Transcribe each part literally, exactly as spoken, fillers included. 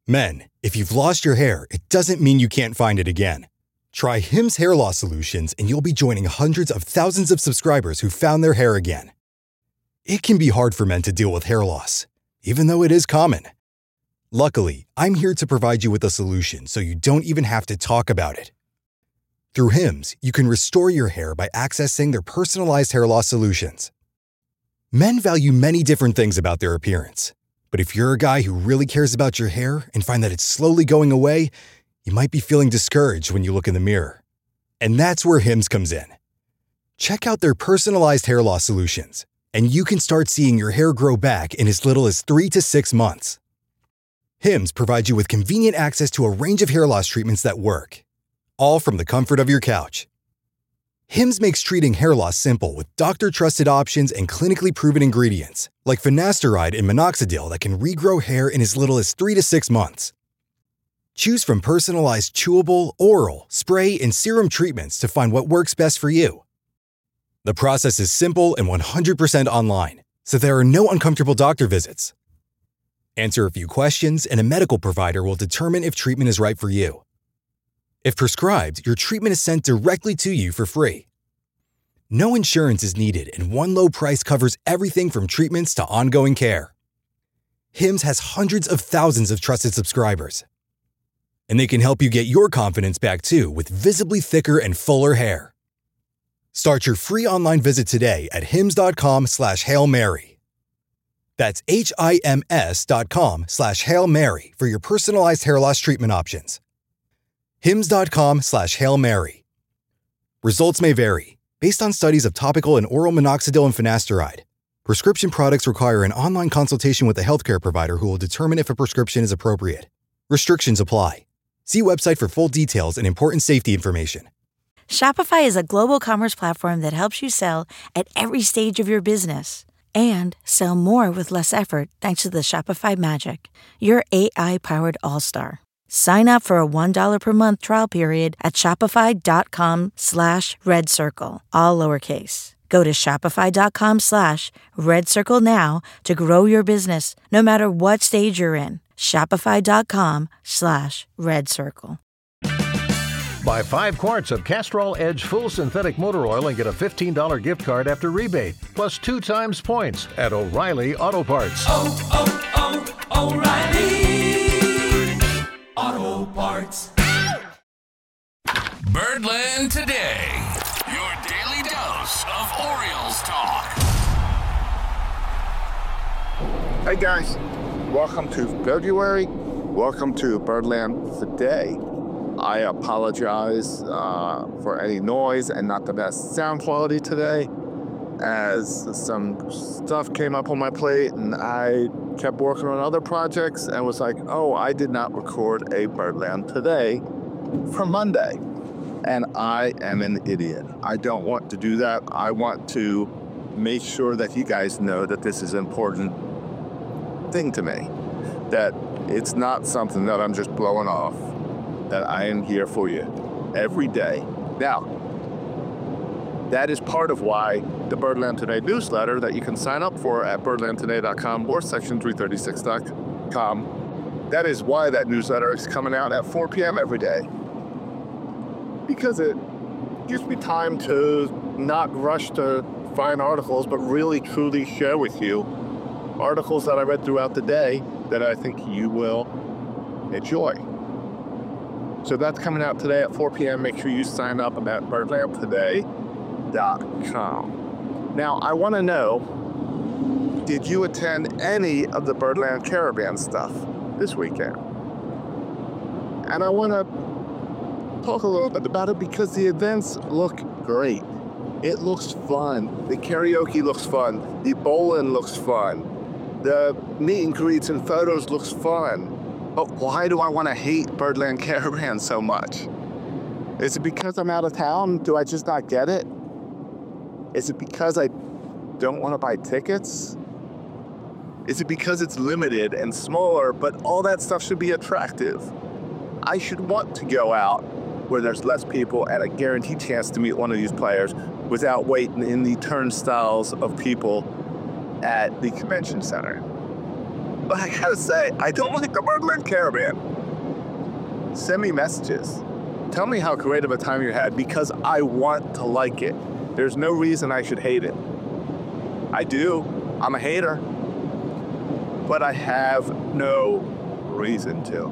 Men, if you've lost your hair, it doesn't mean you can't find it again. Try Hims Hair Loss Solutions and you'll be joining hundreds of thousands of subscribers who found their hair again. It can be hard for men to deal with hair loss, even though it is common. Luckily, I'm here to provide you with a solution so you don't even have to talk about it. Through Hims, you can restore your hair by accessing their personalized hair loss solutions. Men value many different things about their appearance, but if you're a guy who really cares about your hair and find that it's slowly going away, you might be feeling discouraged when you look in the mirror. And that's where Hims comes in. Check out their personalized hair loss solutions, and you can start seeing your hair grow back in as little as three to six months. Hims provides you with convenient access to a range of hair loss treatments that work, all from the comfort of your couch. Hims makes treating hair loss simple with doctor-trusted options and clinically proven ingredients, like finasteride and minoxidil that can regrow hair in as little as three to six months. Choose from personalized chewable, oral, spray, and serum treatments to find what works best for you. The process is simple and one hundred percent online, so there are no uncomfortable doctor visits. Answer a few questions, and a medical provider will determine if treatment is right for you. If prescribed, your treatment is sent directly to you for free. No insurance is needed, and one low price covers everything from treatments to ongoing care. Hims has hundreds of thousands of trusted subscribers. And they can help you get your confidence back too with visibly thicker and fuller hair. Start your free online visit today at hims.com slash Hail Mary. That's H-I-M-S dot com slash Hail Mary for your personalized hair loss treatment options. Hims.com slash Hail Mary. Results may vary, based on studies of topical and oral minoxidil and finasteride. Prescription products require an online consultation with a healthcare provider who will determine if a prescription is appropriate. Restrictions apply. See website for full details and important safety information. Shopify is a global commerce platform that helps you sell at every stage of your business and sell more with less effort thanks to the Shopify Magic, your A I-powered all-star. Sign up for a one dollar per month trial period at shopify.com slash red circle, all lowercase. Go to shopify.com slash red circle now to grow your business no matter what stage you're in. Shopify.com slash red circle. Buy five quarts of Castrol Edge Full Synthetic Motor Oil and get a fifteen dollars gift card after rebate, plus two times points at O'Reilly Auto Parts. Oh, oh, oh, O'Reilly Auto Parts. Birdland Today, your daily dose of Orioles talk. Hey guys, welcome to February. Welcome to Birdland Today. I apologize uh, for any noise and not the best sound quality today, as some stuff came up on my plate and I kept working on other projects and was like, oh, I did not record a Birdland Today for Monday. And I am an idiot. I don't want to do that. I want to make sure that you guys know that this is an important thing to me, that it's not something that I'm just blowing off, that I am here for you every day. Now, that is part of why the Birdland Today newsletter that you can sign up for at birdland today dot com or section three thirty-six dot com, that is why that newsletter is coming out at four p.m. every day. Because it gives me time to not rush to find articles, but really truly share with you articles that I read throughout the day that I think you will enjoy. So that's coming out today at four p.m. Make sure you sign up at birdland today dot com. Now, I want to know, did you attend any of the Birdland Caravan stuff this weekend? And I want to talk a little bit about it because the events look great. It looks fun. The karaoke looks fun. The bowling looks fun. The meet and greets and photos looks fun. But why do I want to hate Birdland Caravan so much? Is it because I'm out of town? Do I just not get it? Is it because I don't want to buy tickets? Is it because it's limited and smaller, but all that stuff should be attractive? I should want to go out where there's less people and a guaranteed chance to meet one of these players without waiting in the turnstiles of people at the convention center. But I gotta say, I don't like the Birdland Caravan. Send me messages. Tell me how creative a time you had because I want to like it. There's no reason I should hate it. I do. I'm a hater. But I have no reason to.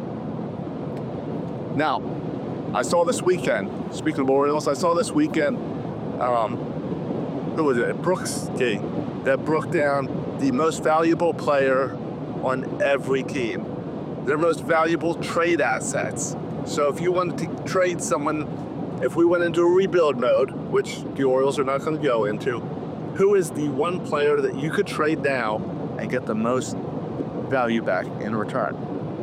Now, I saw this weekend, speaking of Orioles, I saw this weekend, um, who was it, Brooks King, that broke down the most valuable player on every team, their most valuable trade assets. So if you wanted to trade someone, if we went into a rebuild mode, which the Orioles are not going to go into, who is the one player that you could trade now and get the most value back in return?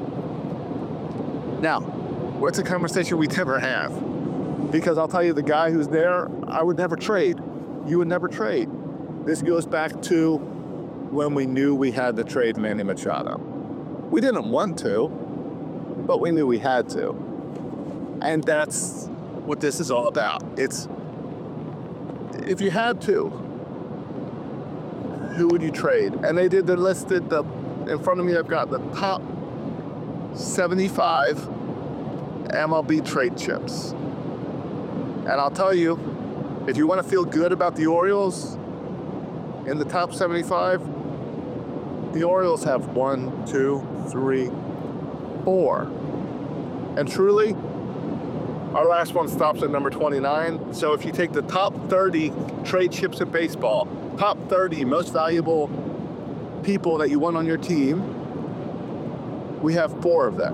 Now, what's a conversation we never have? Because I'll tell you, the guy who's there, I would never trade. You would never trade. This goes back to when we knew we had to trade Manny Machado. We didn't want to, but we knew we had to. And that's what this is all about. It's, if you had to, who would you trade? And they did, they listed the, in front of me, I've got the top seventy-five M L B trade chips. And I'll tell you, if you want to feel good about the Orioles, in the top seventy-five, the Orioles have one, two, three, four. And truly, our last one stops at number twenty-nine. So if you take the top thirty trade chips in baseball, top thirty most valuable people that you want on your team, we have four of them.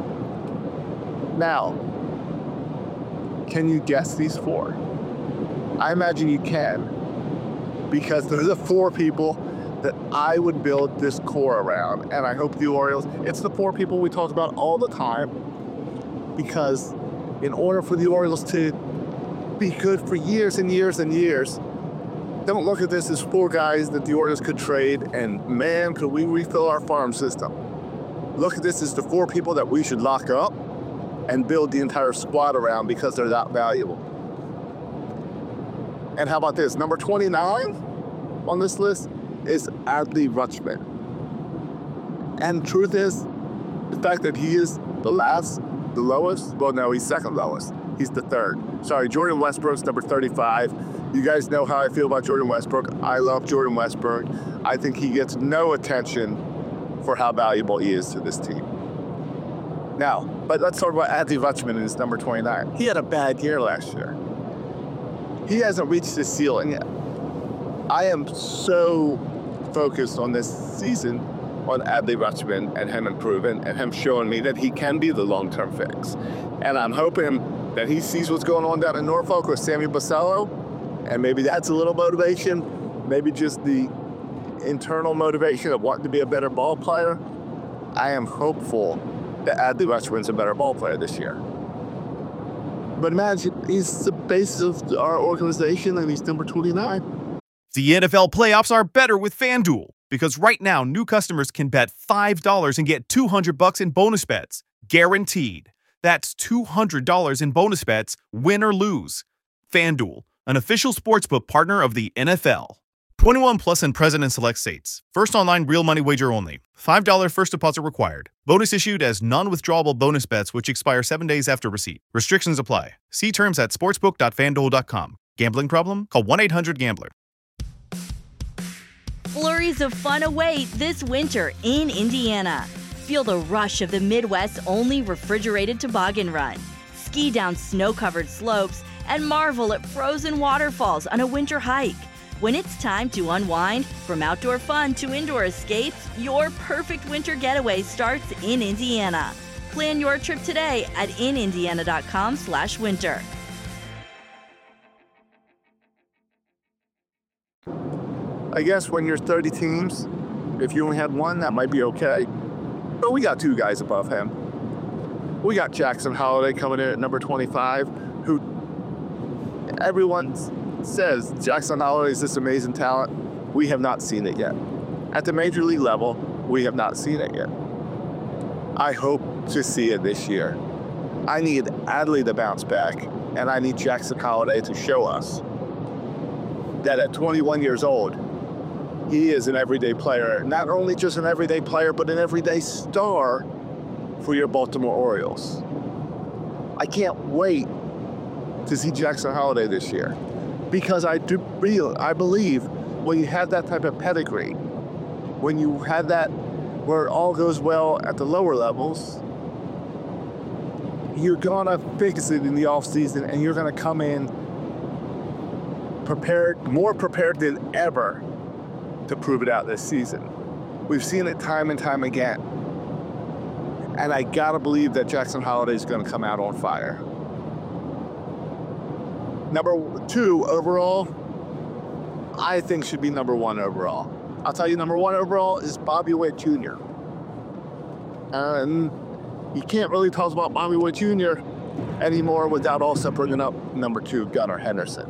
Now, can you guess these four? I imagine you can, because they're the four people that I would build this core around. And I hope the Orioles, it's the four people we talk about all the time, because in order for the Orioles to be good for years and years and years, don't look at this as four guys that the Orioles could trade and, man, could we refill our farm system. Look at this as the four people that we should lock up and build the entire squad around because they're that valuable. And how about this? Number twenty-nine on this list is Adley Rutschman. And truth is, the fact that he is the last, the lowest, well, no, he's second lowest. He's the third. Sorry, Jordan Westbrook's number thirty-five. You guys know how I feel about Jordan Westbrook. I love Jordan Westbrook. I think he gets no attention for how valuable he is to this team. Now, but let's talk about Adley Rutschman and his number twenty-nine. He had a bad year last year. He hasn't reached his ceiling yet. I am so focused on this season on Adley Rutschman and him improving and him showing me that he can be the long-term fix. And I'm hoping that he sees what's going on down in Norfolk with Sammy Basello, and maybe that's a little motivation, maybe just the internal motivation of wanting to be a better ball player. I am hopeful that Adley Rutschman's a better ball player this year. But imagine, he's the base of our organization and he's number twenty-nine. The N F L playoffs are better with FanDuel, because right now new customers can bet five dollars and get two hundred bucks in bonus bets, guaranteed. That's two hundred dollars in bonus bets, win or lose. FanDuel, an official sportsbook partner of the N F L. twenty-one plus and present in select states. First online real money wager only. five dollars first deposit required. Bonus issued as non-withdrawable bonus bets which expire seven days after receipt. Restrictions apply. See terms at sportsbook dot fan duel dot com. Gambling problem? Call one eight hundred gambler. Flurries of fun await this winter in Indiana. Feel the rush of the Midwest's only refrigerated toboggan run. Ski down snow-covered slopes and marvel at frozen waterfalls on a winter hike. When it's time to unwind, from outdoor fun to indoor escapes, your perfect winter getaway starts in Indiana. Plan your trip today at in indiana dot com slash winter. I guess when you're thirty teams, if you only had one, that might be okay. But we got two guys above him. We got Jackson Holliday coming in at number twenty-five, who everyone says Jackson Holliday is this amazing talent. We have not seen it yet. At the major league level, we have not seen it yet. I hope to see it this year. I need Adley to bounce back, and I need Jackson Holliday to show us that at twenty-one years old, he is an everyday player. Not only just an everyday player, but an everyday star for your Baltimore Orioles. I can't wait to see Jackson Holliday this year, because I do real I believe when you have that type of pedigree, when you have that where it all goes well at the lower levels, you're gonna fix it in the offseason, and you're gonna come in prepared, more prepared than ever to prove it out this season. We've seen it time and time again. And I gotta believe that Jackson Holliday is gonna come out on fire. Number two overall, I think should be number one overall. I'll tell you, number one overall is Bobby Witt Junior And you can't really talk about Bobby Witt Junior anymore without also bringing up number two, Gunnar Henderson.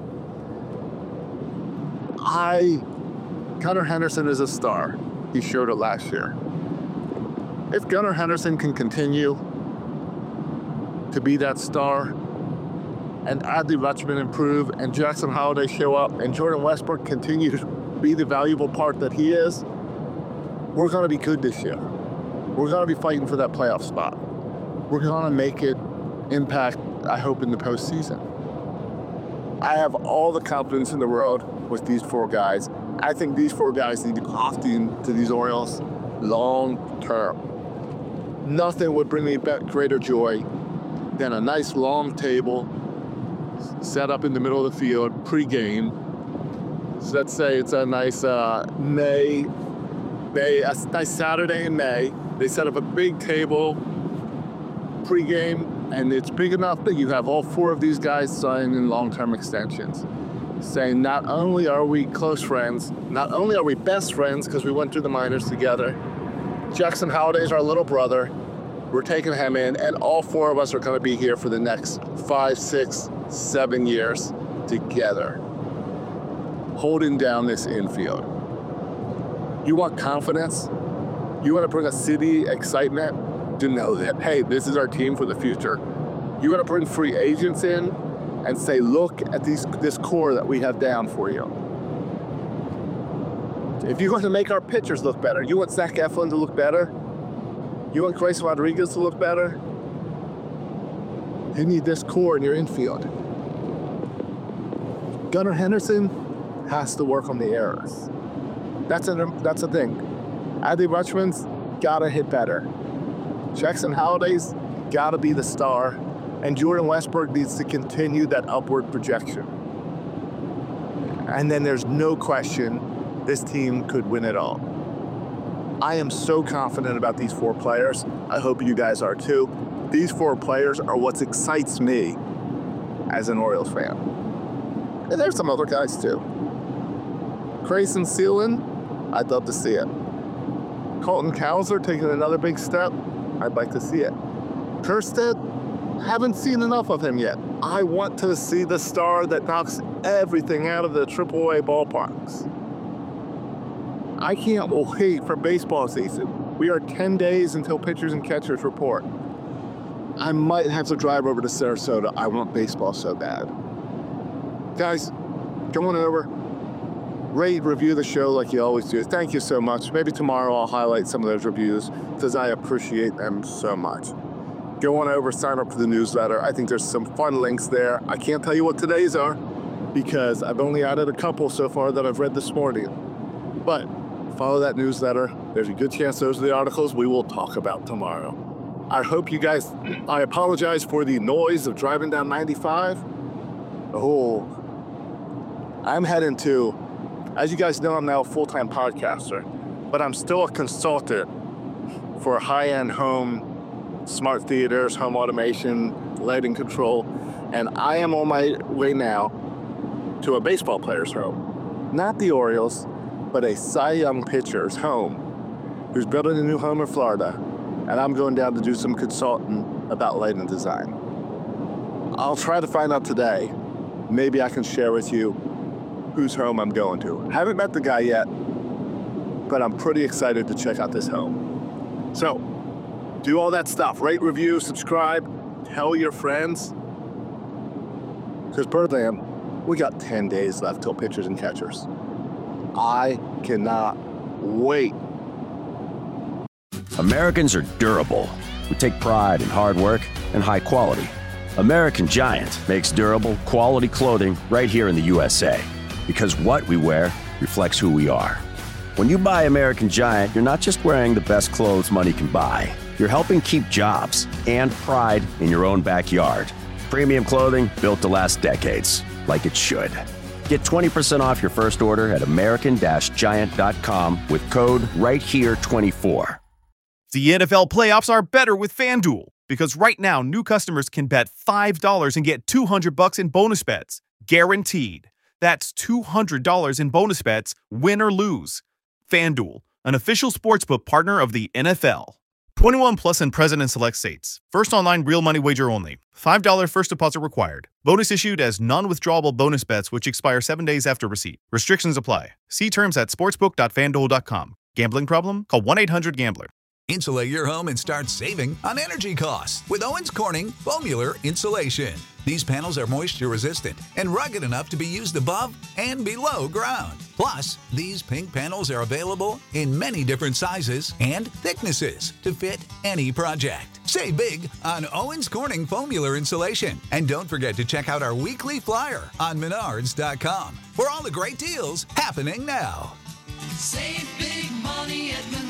I, Gunnar Henderson is a star. He showed it last year. If Gunnar Henderson can continue to be that star, and Adley Rutschman improve, and Jackson Holliday show up, and Jordan Westbrook continue to be the valuable part that he is, we're gonna be good this year. We're gonna be fighting for that playoff spot. We're gonna make it impact, I hope, in the postseason. I have all the confidence in the world with these four guys. I think these four guys need to opt in to these Orioles long term. Nothing would bring me greater joy than a nice long table set up in the middle of the field pre-game. So let's say it's a nice uh, May, May, a nice Saturday in May. They set up a big table pre-game, and it's big enough that you have all four of these guys signing long-term extensions, saying not only are we close friends, not only are we best friends because we went through the minors together, Jackson Holliday is our little brother, we're taking him in, and all four of us are going to be here for the next five, six, seven years together, holding down this infield. You want confidence? You want to bring a city excitement to know that, hey, this is our team for the future. You want to bring free agents in and say, look at these, this core that we have down for you. If you want to make our pitchers look better, you want Zach Eflin to look better, you want Grace Rodriguez to look better, you need this core in your infield. Gunnar Henderson has to work on the errors. That's a, that's the thing. Adley Rutschman's gotta hit better. Jackson Holliday's gotta be the star, and Jordan Westbrook needs to continue that upward projection. And then there's no question this team could win it all. I am so confident about these four players. I hope you guys are too. These four players are what excites me as an Orioles fan. And there's some other guys too. Grayson Seelan, I'd love to see it. Colton Cowser taking another big step, I'd like to see it. Kjerstad, haven't seen enough of him yet. I want to see the star that knocks everything out of the triple A ballparks. I can't wait for baseball season. We are ten days until pitchers and catchers report. I might have to drive over to Sarasota. I want baseball so bad. Guys, come on over. Rate, review the show like you always do. Thank you so much. Maybe tomorrow I'll highlight some of those reviews because I appreciate them so much. Go on over, sign up for the newsletter. I think there's some fun links there. I can't tell you what today's are because I've only added a couple so far that I've read this morning. But follow that newsletter. There's a good chance those are the articles we will talk about tomorrow. I hope you guys, I apologize for the noise of driving down ninety-five. Oh, I'm heading to, as you guys know, I'm now a full-time podcaster, but I'm still a consultant for high-end home, smart theaters, home automation, lighting control, and I am on my way now to a baseball player's home. Not the Orioles, but a Cy Young pitcher's home who's building a new home in Florida, and I'm going down to do some consulting about lighting design. I'll try to find out today. Maybe I can share with you whose home I'm going to. Haven't met the guy yet, but I'm pretty excited to check out this home. So, do all that stuff. Rate, review, subscribe, tell your friends. Because Birdland, we got ten days left till pitchers and catchers. I cannot wait. Americans are durable. We take pride in hard work and high quality. American Giant makes durable, quality clothing right here in the U S A. Because what we wear reflects who we are. When you buy American Giant, you're not just wearing the best clothes money can buy. You're helping keep jobs and pride in your own backyard. Premium clothing built to last decades, like it should. Get twenty percent off your first order at American Giant dot com with code right here twenty-four. The N F L playoffs are better with FanDuel because right now new customers can bet five dollars and get two hundred bucks in bonus bets, guaranteed. That's two hundred dollars in bonus bets, win or lose. FanDuel, an official sportsbook partner of the N F L. twenty-one plus and present in select states. First online real money wager only. five dollars first deposit required. Bonus issued as non-withdrawable bonus bets which expire seven days after receipt. Restrictions apply. See terms at sportsbook dot fan duel dot com. Gambling problem? Call one eight hundred gambler. Insulate your home and start saving on energy costs with Owens Corning Foamular Insulation. These panels are moisture resistant and rugged enough to be used above and below ground. Plus, these pink panels are available in many different sizes and thicknesses to fit any project. Save big on Owens Corning Foamular Insulation. And don't forget to check out our weekly flyer on menards dot com for all the great deals happening now. Save big money at Menards.